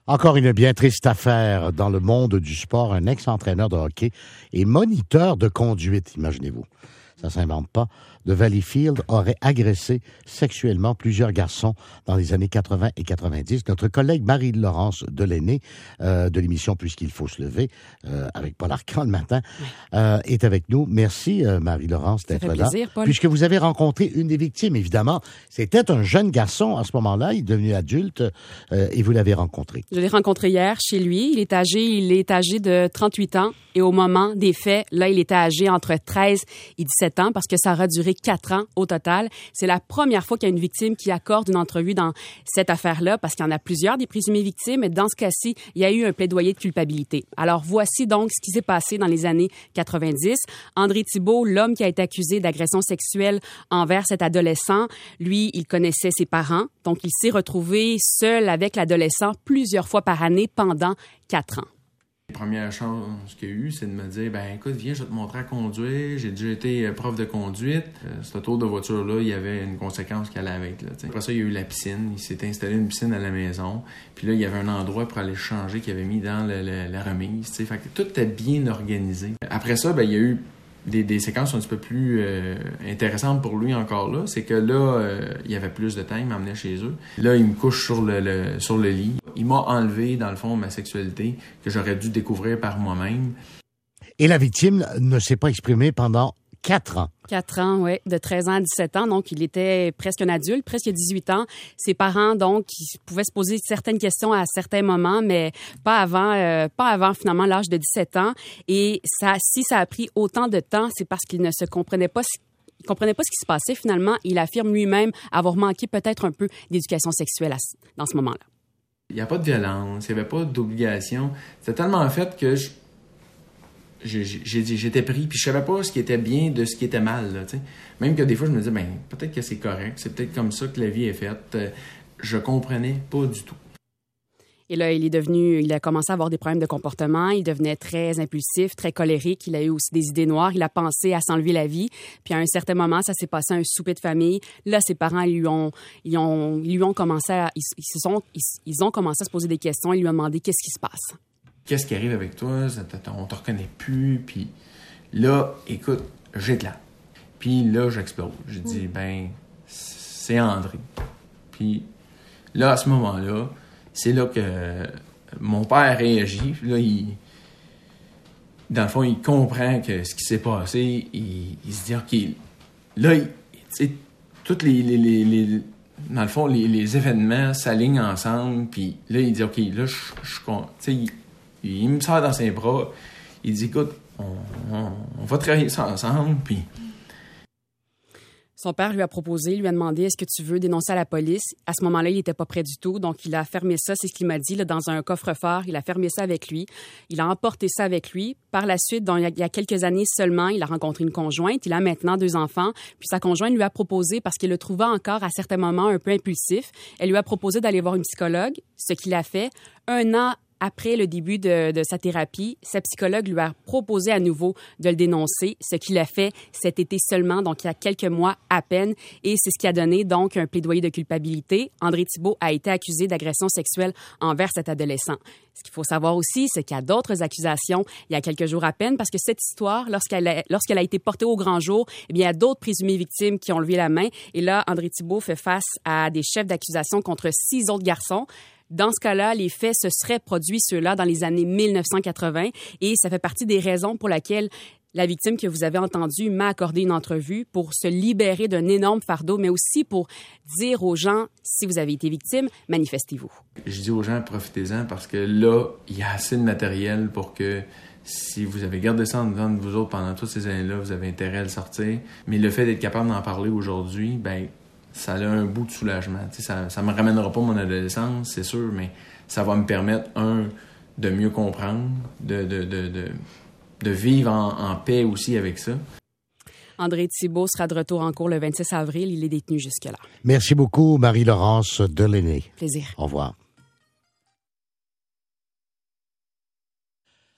Encore une bien triste affaire dans le monde du sport. Un ex-entraîneur de hockey et moniteur de conduite, imaginez-vous, ça s'invente pas, de Valleyfield aurait agressé sexuellement plusieurs garçons dans les années 80 et 90. Notre collègue Marie-Laurence Delenay, de l'émission Puisqu'il faut se lever, avec Paul Arcand le matin, est avec nous. Merci, Marie-Laurence, d'être là. Plaisir, Paul. Puisque vous avez rencontré une des victimes, évidemment. C'était un jeune garçon à ce moment-là. Il est devenu adulte et vous l'avez rencontré. Je l'ai rencontré hier chez lui. Il est âgé de 38 ans. Et au moment des faits, là, il était âgé entre 13 et 17 ans parce que ça aura duré 4 ans au total. C'est la première fois qu'il y a une victime qui accorde une entrevue dans cette affaire-là parce qu'il y en a plusieurs des présumées victimes. Et dans ce cas-ci, il y a eu un plaidoyer de culpabilité. Alors, voici donc ce qui s'est passé dans les années 90. André Thibault, l'homme qui a été accusé d'agression sexuelle envers cet adolescent, lui, il connaissait ses parents. Donc, il s'est retrouvé seul avec l'adolescent plusieurs fois par année pendant 4 ans. La première chance qu'il y a eu, c'est de me dire, écoute, viens, je vais te montrer à conduire. J'ai déjà été prof de conduite. Ce tour de voiture-là, il y avait une conséquence qui allait avec. Là, après ça, il y a eu la piscine. Il s'est installé une piscine à la maison. Puis là, il y avait un endroit pour aller changer qu'il avait mis dans la remise. Fait que tout était bien organisé. Après ça, il y a eu des séquences un petit peu plus intéressantes pour lui encore là. C'est que là, il y avait plus de temps, il m'emmenait chez eux. Là, il me couche sur le lit. Il m'a enlevé, dans le fond, ma sexualité que j'aurais dû découvrir par moi-même. Et la victime ne s'est pas exprimée pendant 4 ans. 4 ans, oui, de 13 ans à 17 ans. Donc, il était presque un adulte, presque 18 ans. Ses parents, donc, ils pouvaient se poser certaines questions à certains moments, mais pas avant finalement l'âge de 17 ans. Et si ça a pris autant de temps, c'est parce qu'il ne se comprenait pas il comprenait pas ce qui se passait. Finalement, il affirme lui-même avoir manqué peut-être un peu d'éducation sexuelle dans ce moment-là. Il n'y a pas de violence, il n'y avait pas d'obligation. C'était tellement fait que j'étais pris, puis je savais pas ce qui était bien de ce qui était mal. Là, même que des fois, je me disais, peut-être que c'est correct, c'est peut-être comme ça que la vie est faite. Je comprenais pas du tout. Et là, il a commencé à avoir des problèmes de comportement. Il devenait très impulsif, très colérique. Il a eu aussi des idées noires. Il a pensé à s'enlever la vie. Puis à un certain moment, ça s'est passé à un souper de famille. Là, ses parents, ils ont commencé ils ont commencé à se poser des questions. Ils lui ont demandé qu'est-ce qui se passe. Qu'est-ce qui arrive avec toi? On te reconnaît plus. Puis là, écoute, j'ai de là. Puis là, j'explose. Je dis, c'est André. Puis là, à ce moment-là, c'est là que mon père réagit. Là, dans le fond, il comprend que ce qui s'est passé. Il se dit, OK, là, toutes dans le fond, les événements s'alignent ensemble. Puis là, il dit, OK, là, il me sort dans ses bras. Il dit, écoute, on va travailler ça ensemble. Puis son père lui a demandé, est-ce que tu veux dénoncer à la police? À ce moment-là, il n'était pas prêt du tout. Donc, il a fermé ça, c'est ce qu'il m'a dit, là, dans un coffre-fort. Il a fermé ça avec lui. Il a emporté ça avec lui. Par la suite, il y a quelques années seulement, il a rencontré une conjointe. Il a maintenant 2 enfants. Puis sa conjointe lui a proposé, parce qu'il le trouvait encore à certains moments un peu impulsif, elle lui a proposé d'aller voir une psychologue, ce qu'il a fait. 1 an après le début de sa thérapie, sa psychologue lui a proposé à nouveau de le dénoncer, ce qu'il a fait cet été seulement, donc il y a quelques mois à peine, et c'est ce qui a donné donc un plaidoyer de culpabilité. André Thibault a été accusé d'agression sexuelle envers cet adolescent. Ce qu'il faut savoir aussi, c'est qu'il y a d'autres accusations il y a quelques jours à peine, parce que cette histoire, lorsqu'elle a été portée au grand jour, il y a d'autres présumées victimes qui ont levé la main, et là, André Thibault fait face à des chefs d'accusation contre 6 autres garçons. Dans ce cas-là, les faits se seraient produits, ceux-là, dans les années 1980, et ça fait partie des raisons pour lesquelles la victime que vous avez entendue m'a accordé une entrevue pour se libérer d'un énorme fardeau, mais aussi pour dire aux gens, si vous avez été victime, manifestez-vous. Je dis aux gens, profitez-en, parce que là, il y a assez de matériel pour que si vous avez gardé ça en dedans de vous autres pendant toutes ces années-là, vous avez intérêt à le sortir. Mais le fait d'être capable d'en parler aujourd'hui, ça a un bout de soulagement. Ça me ramènera pas mon adolescence, c'est sûr, mais ça va me permettre, de mieux comprendre, de vivre en paix aussi avec ça. André Thibault sera de retour en cours le 26 avril. Il est détenu jusque-là. Merci beaucoup, Marie-Laurence Delenay. Plaisir. Au revoir.